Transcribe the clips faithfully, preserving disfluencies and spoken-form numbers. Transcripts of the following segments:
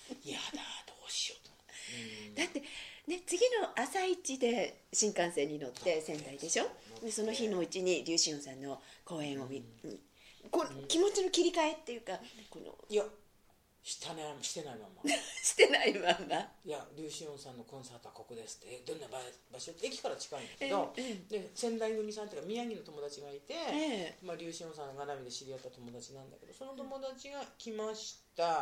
いやだどうしようと、 うん、だってね、次の朝一で新幹線に乗って仙台でしょ。でその日のうちに劉志音さんの公演を見、うん、この気持ちの切り替えっていうか、このいやしたね、してないまましてないまんま、 いや劉志音さんのコンサートはここですって、どんな場所、駅から近いんだけど、 ええ、 で仙台組さんというか宮城の友達がいて、 ええ、 まあ、劉志音さんが絡みで知り合った友達なんだけど、その友達が来ました、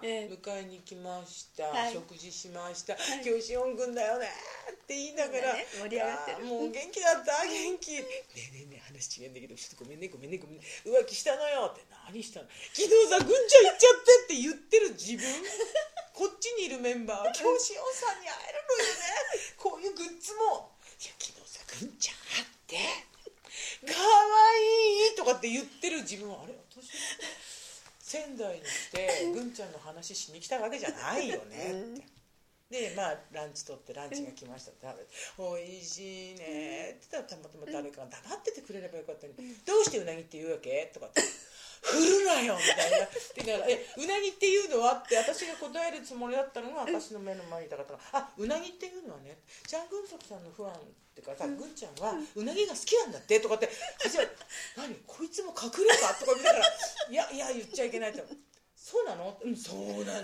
ええ、迎えに来ました、はい、食事しました、はい、今日志音くんだよねって言いながら、ね、盛り上がってる、もう元気だった元気ねえねえねえ話違うんだけど、ちょっとごめんねごめんねごめんね、浮気したのよって、何したの、昨日さぐんちゃん行っちゃってって言ってる自分こっちにいるメンバーは今日しおんさんに会えるのよねこういうグッズも、いや昨日さぐんちゃん会ってかわいいとかって言ってる自分は、あれ私仙台に来てぐんちゃんの話しに来たわけじゃないよねってで、まあランチ取ってランチが来ましたって食べて、おいしいねって言ったら、たまたま誰かが黙っててくれればよかったのに、どうしてうなぎって言うわけとかって振るなよみたいなってから、えうなぎっていうのはって私が答えるつもりだったのが、私の目の前にいた方が、あうなぎっていうのはね、チャン・グンソクさんのファンってかさ、ぐんちゃんはうなぎが好きなんだってとかって、初め何こいつも隠れかとか見たから、いやいや言っちゃいけないって、そうなの、うん、そうなのよって、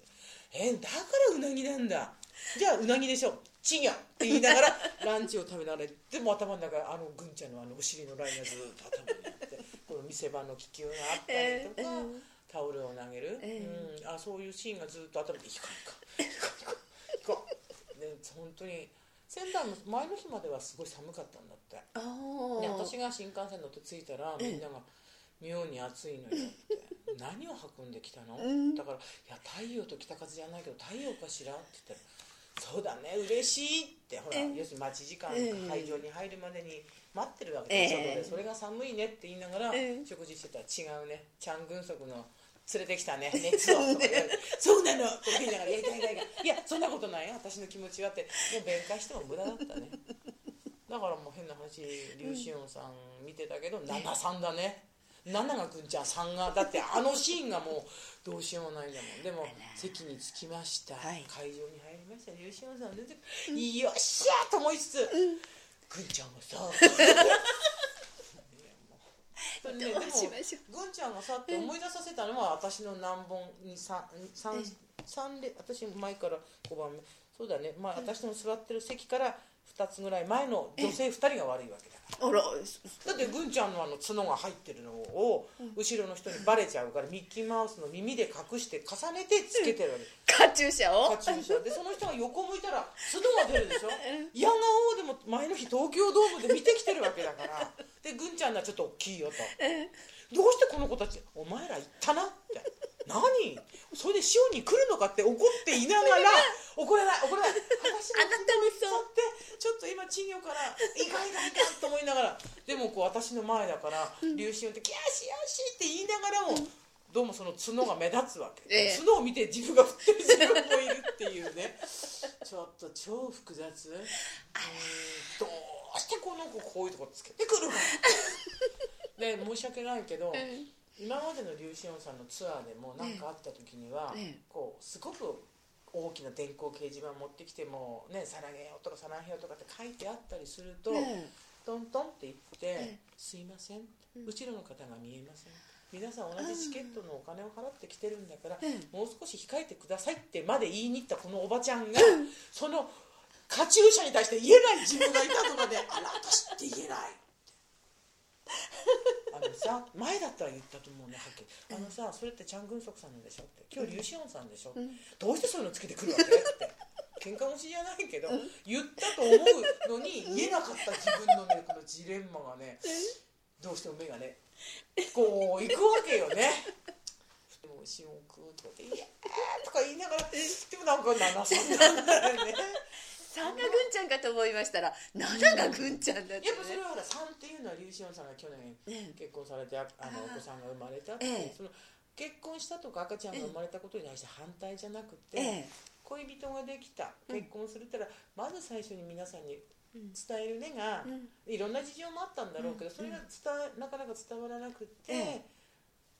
えだからうなぎなんだ、じゃあうなぎでしょチギャって言いながらランチを食べながら、でも頭の中あのぐんちゃんのあのお尻のラインがずっと頭にあってこの見せ場の気球があったりとか、えー、タオルを投げる、えーうん、あそういうシーンがずっと頭にいかんかいかんかいかんかで本当に仙台も前の日まではすごい寒かったんだって。で私が新幹線乗って着いたらみんなが妙に暑いのよって何を運んできたの、うん、だからいや太陽と北風じゃないけど太陽かしらって言ったら、そうだね嬉しいってほら、えー、要するに待ち時間、えー、会場に入るまでに待ってるわけでしょ、えー、それが寒いねって言いながら、えー、食事してたら違うねチャン・グンソクの連れてきたね熱をとか言われてそうなのとか言いながらいやいやいやいやいやそんなことないよ私の気持ちはって、もう弁解しても無駄だったねだからもう変な話劉志音さん見てたけど、うん、ななさんだね、なながぐんちゃんさんがだってあのシーンがもうどうしようもないんだもん。でも席に着きました、はい、会場に入りました、劉志音さん出て、うん、よっしゃーと思いつつ、うん、ぐんちゃんがさね、でもぐんちゃんがさって思い出させたのは、私の何本に 3, 3, 3列、私前からごばんめそうだね、まあ、私の座ってる席からふたつぐらい前の女性ふたりが悪いわけだから、あらだってぐんちゃんのあの角が入ってるのを後ろの人にバレちゃうからミッキーマウスの耳で隠して重ねてつけてるわけ、 カチューシャをカチューシャで、その人が横向いたら角が出るでしょいやがおうでも前の日東京ドームで見てきてるわけだからでぐんちゃんはちょっと大きいよとどうしてこの子たちお前ら言ったなって何それでシオンに来るのかって怒っていながら怒らない怒らない私の気持ちってちょっと今稚魚からいかんいかんいかんと思いながらでもこう私の前だから劉志音ってキャーシヤシって言いながらも、うん、どうもその角が目立つわけ、ええ、角を見て自分が振ってる自分もいるっていうねちょっと超複雑、うん、どうしてこの子こういうとこつけてくるので申し訳ないけど、ええ今までの劉志音さんのツアーでも何かあった時には、ええ、こうすごく大きな電光掲示板持ってきてもねさらげよとかさらへよとかって書いてあったりすると、ええ、トントンって言って、ええ、すいません、うん、後ろの方が見えません、皆さん同じチケットのお金を払ってきてるんだから、ええ、もう少し控えてくださいってまで言いに行ったこのおばちゃんが、うん、そのカチューシャに対して言えない自分がいたとかであら私って言えないあのさ前だったら言ったと思うねはっきり、あのさそれってチャン・グンソクさんなんでしょって今日劉志音さんでしょ、うん、どうしてそういうのつけてくるわけって喧嘩腰じゃないけど、うん、言ったと思うのに言えなかった自分のねこのジレンマがねどうしても目がねこう行くわけよねでも志音くんとかって「イエー!」とか言いながらでもなんかななさんなんだよねさんがぐんちゃんかと思いましたらなながぐんちゃんだって、ね、 やっぱそれはほらさんっていうのは劉志音さんが去年結婚されてあのお子さんが生まれたって、ええ、その結婚したとか赤ちゃんが生まれたことに対して反対じゃなくて、ええ、恋人ができた結婚するったら、うん、まず最初に皆さんに伝えるねが、うん、いろんな事情もあったんだろうけど、うん、それが伝えなかなか伝わらなくて、ええ、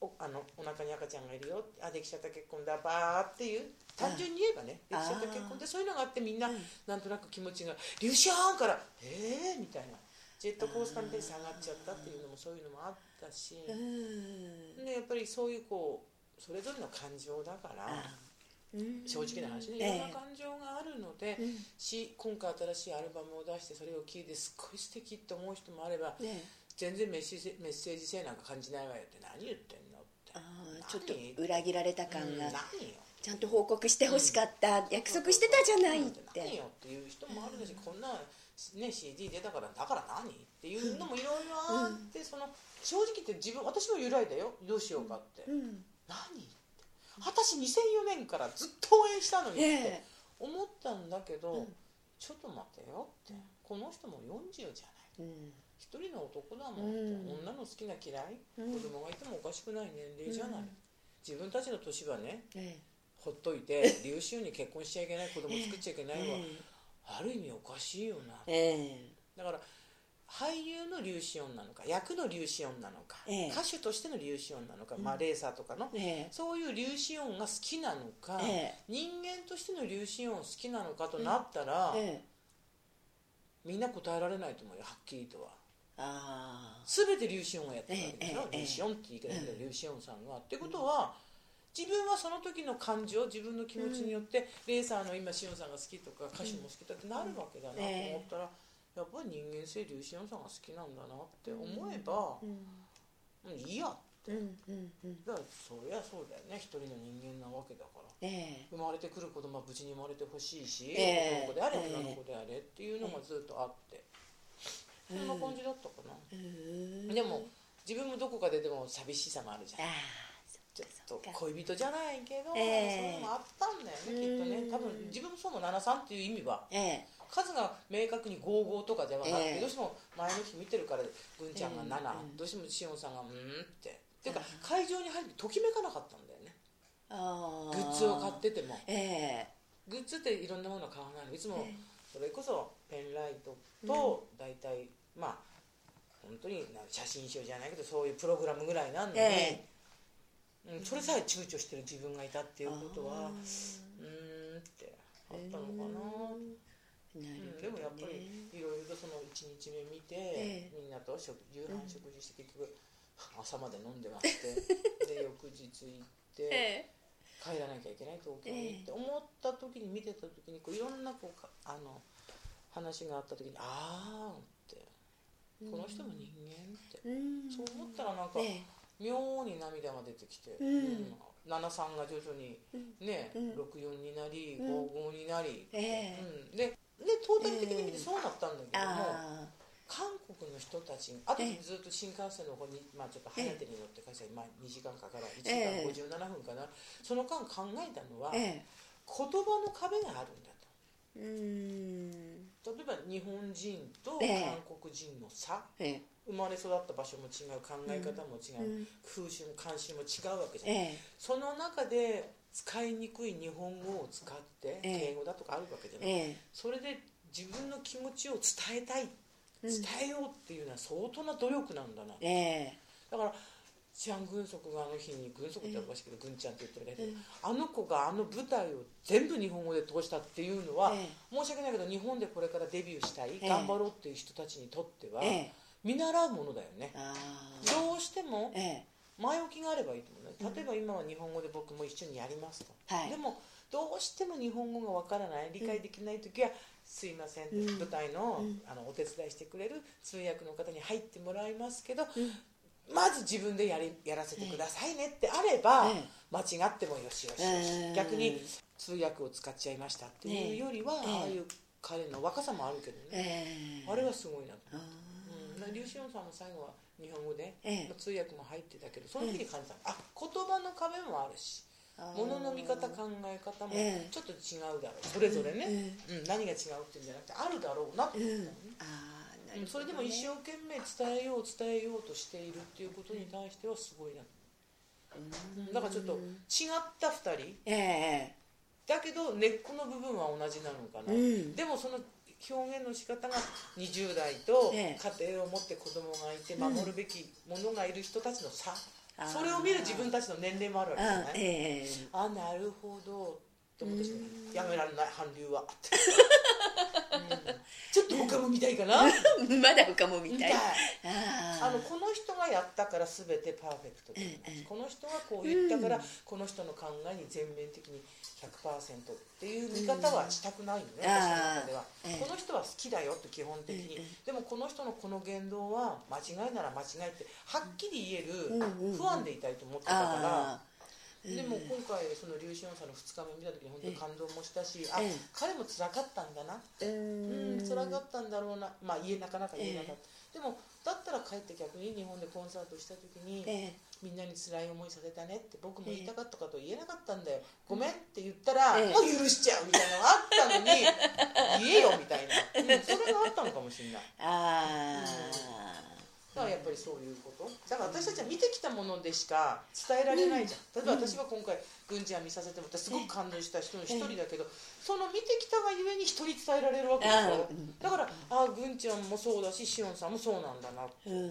おあのお腹に赤ちゃんがいるよ、あできちゃった結婚だバーっていう単純に言えばね、できちゃった結婚ってそういうのがあって、みんな、うん、なんとなく気持ちがリュウショーンからえーみたいなジェットコースターみたいに下がっちゃったっていうのもそういうのもあったし、でやっぱりそういうこうそれぞれの感情だから、正直な話ね、いろんな感情があるので、えー、し今回新しいアルバムを出してそれを聴いてすっごい素敵って思う人もあれば、ね、全然メッセージ、メッセージ性なんか感じないわよって、何言ってんのって、 あちょっと裏切られた感が、うん、 何よちゃんと報告してほしかった、うん、約束してたじゃないって、 何よっていう人もあるし、うん、こんな、ね、シーディー 出たからだから何っていうのもいろいろあって、うん、その正直言って自分私も揺らいだよ、どうしようかって、うん、何私にせんよねんからずっと応援したのにって思ったんだけど、うん、ちょっと待ってよって、うん、この人もよんじゅうじゃない、うん、一人の男だもんって、うん、女の好きな嫌い、うん、子供がいてもおかしくない年齢じゃない、うん、自分たちの年はね、ええ、ほっといてリュウシュウに結婚しちゃいけない、子供作っちゃいけないは、ええ、ある意味おかしいよな、ええ、だから俳優のリュウシオンなのか、役のリュウシオンなのか、ええ、歌手としてのリュウシオンなのか、うん、まあ、レーサーとかの、ええ、そういうリュウシオンが好きなのか、ええ、人間としてのリュウシオン好きなのかとなったら、ええ、みんな答えられないと思うよ、はっきりとは。あ全てリュウシオンがやってるわけでしょ、ええ、リュウシオンって言い方だけど、リュウシオンさんがってことは、自分はその時の感情、自分の気持ちによって、うん、レーサーの今シオンさんが好きとか歌手も好きだってなるわけだなと思ったら、やっぱり人間性リュウシオンさんが好きなんだなって思えば、うんうん、いいやって、うんうんうん、だからそりゃそうだよね、一人の人間なわけだから、えー、生まれてくる子供は無事に生まれてほしいし、えー、男の子であれ、女の子であれっていうのがずっとあって、えー、そんな感じだったかな、えー、でも自分もどこかででも寂しさもあるじゃん、ちょっと恋人じゃないけど、えー、そういうのもあったんだよね、きっとね。多分自分もそうもななさんっていう意味は、えー、数が明確にごじゅうごとかではなくて、えー、どうしても前の日見てるからぐんちゃんがなな、えー、どうしてもしおんさんがうんってっていうか、会場に入ってときめかなかったんだよね、あグッズを買ってても、えー、グッズっていろんなもの買わないの、いつもそれこそペンライトと大体、うん、まあ本当に写真集じゃないけどそういうプログラムぐらいなのに、えーうん、それさえ躊躇してる自分がいたっていうことは、うーんってあったのかな、えーなるほどね、うん、でもやっぱりいろいろとそのいちにちめ見て、えー、みんなと食夕飯食事して結局朝まで飲んでましてで翌日行って、えー、帰らなきゃいけない東京にって思った時に見てた時にこういろんなこうあの話があった時にああってこの人も人間って、うん、そう思ったらなんか、えー妙に涙が出てきて、うんうん、ななさんが徐々に、ねうん、ろくよんになり、うん、ごごになり、えーうん、で, でトータル的に見てそうなったんだけども、えー、韓国の人たちあとずっと新幹線の方に、まあ、ちょっと早手に乗って会社に、まあ、にじかんかからいちじかんごじゅうななふんかな、えー、その間考えたのは、えー、言葉の壁があるんだと。うーん例えば日本人と韓国人の差、えーえー生まれ育った場所も違う、考え方も違う、うん、風習も慣習も違うわけじゃない、ええ、その中で使いにくい日本語を使って、ええ、敬語だとかあるわけじゃない、ええ、それで自分の気持ちを伝えたい、伝えようっていうのは相当な努力なんだな、ええ、だからチャン・グンソクがあの日にグンソクっておかしいけど、ええ、グンちゃんって言ってるけど、ええ、あの子があの舞台を全部日本語で通したっていうのは、ええ、申し訳ないけど日本でこれからデビューしたい、ええ、頑張ろうっていう人たちにとっては、ええ見習うものだよね。どうしても前置きがあればいいと思うね。例えば今は日本語で僕も一緒にやりますと、はい、でもどうしても日本語がわからない、理解できないときは、うん、すいません、うん、舞台 の,、うん、あのお手伝いしてくれる通訳の方に入ってもらいますけど、うん、まず自分で や, りやらせてくださいねってあれば、ええ、間違ってもよしよしよし、えー、逆に通訳を使っちゃいましたっていうよりは、えー、ああいう彼の若さもあるけどね、えー、あれはすごいなと思って。リュウシオンさんも最後は日本語で、ええ、通訳も入ってたけどその時に感じた、ええ、あ言葉の壁もあるし物の見方考え方もちょっと違うだろう、それぞれね、ええうん、何が違うっていうんじゃなくてあるだろうなって思ったのね、うん、あ、それでも一生懸命伝えよう伝えようとしているっていうことに対してはすごいな、うん、だからちょっと違ったふたり、ええ、だけど根っこの部分は同じなのかな、うん、でもその表現の仕方がにじゅう代と家庭を持って子供がいて守るべきものがいる人たちの差、 それを見る自分たちの年齢もあるわけじゃない。あ、 えー、あなるほどって思ってしまう。やめられない韓流はってうん、ちょっと他も見たいかなまだ他も見たい。 あのこの人がやったから全てパーフェクトで、うん、この人がこう言ったから、うん、この人の考えに全面的に ひゃくパーセント っていう見方はしたくないのね、うん、私の中では、うん、この人は好きだよって基本的に、うん、でもこの人のこの言動は間違いなら間違いってはっきり言える不安でいたいと思ってたから、でも今回そのリュウ・シオンさんのふつかめ見た時に本当に感動もしたし、あ、彼も辛かったんだな、うん、辛かったんだろうな、まあ言えなかなか言えなかった、でもだったら帰って逆に日本でコンサートした時に、みんなに辛い思いさせたねって僕も言いたかったことを言えなかったんだよ、ごめんって言ったら、もう許しちゃうみたいなのがあったのに言えよみたいな、うん、それがあったのかもしれない。あ、うんだからやっぱりそういうことだから私たちは見てきたものでしか伝えられないじゃん、例えば私は今回軍ちゃん見させてもらってすごく感動した人の一人だけど、その見てきたがゆえに人に伝えられるわけでしょ。だからああ軍ちゃんもそうだしシオンさんもそうなんだなって、うん、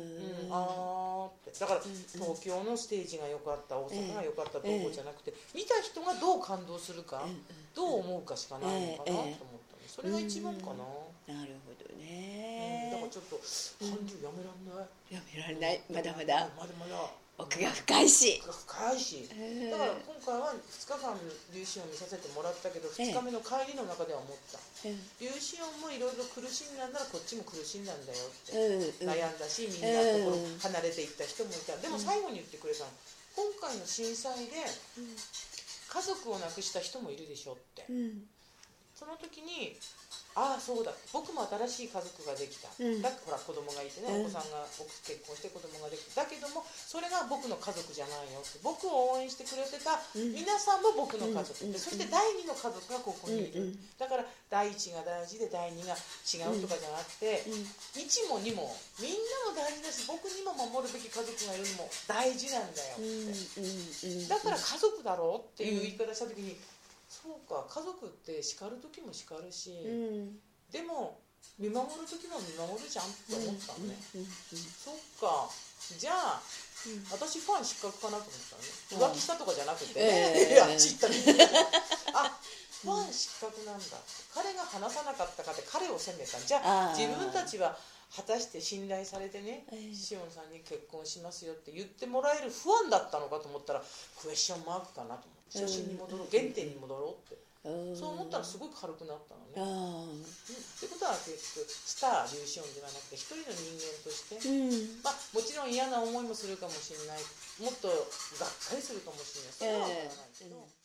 ああってだから東京のステージが良かった大阪が良かったどこじゃなくて、見た人がどう感動するかどう思うかしかないのかなと思ったの、それが一番かな。 なるほどね、 うん、だからちょっと韓流やめらんない、 やめられない、まだまだまだまだ奥が深いし深いし、だから今回はふつかかんリュウ・シオン見させてもらったけどふつかめの帰りの中では思った、リュウ・シオンもいろいろ苦しんだんならこっちも苦しんだんだよって、うん、悩んだしみんなところ離れていった人もいた、でも最後に言ってくれたの、今回の震災で家族を亡くした人もいるでしょって、うん、その時にああそうだ僕も新しい家族ができた、うん、だからほら子供がいてね、うん、お子さんが結婚して子供ができた、だけどもそれが僕の家族じゃないよって、僕を応援してくれてた皆さんも僕の家族、うん、でそしてだいにの家族がここにいる、うん、だからだいいちが大事でだいにが違うとかじゃなくて、うん、いちもにもみんなも大事だし僕にも守るべき家族がいるのも大事なんだよって、うん、だから家族だろうっていう言い方した時に、そうか家族って叱る時も叱るし、うん、でも見守る時も見守るじゃんって思ったのね、うんうんうんうん、そっかじゃあ、うん、私ファン失格かなと思ったのね、浮気したとかじゃなくて、えー、あっち行ったみたいなあファン失格なんだ、彼が話さなかったかって彼を責めた、じゃあ自分たちは果たして信頼されてね、シオンさんに結婚しますよって言ってもらえる不安だったのかと思ったらクエスチョンマークかなと思って、初心に戻ろう、原点に戻ろうって、そう思ったらすごく軽くなったのね、うん、ってことは結局スターリュウ・シオンではなくて一人の人間として、うん、まあ、もちろん嫌な思いもするかもしれない、もっとがっかりするかもしれない、それは分からないけど、えーうん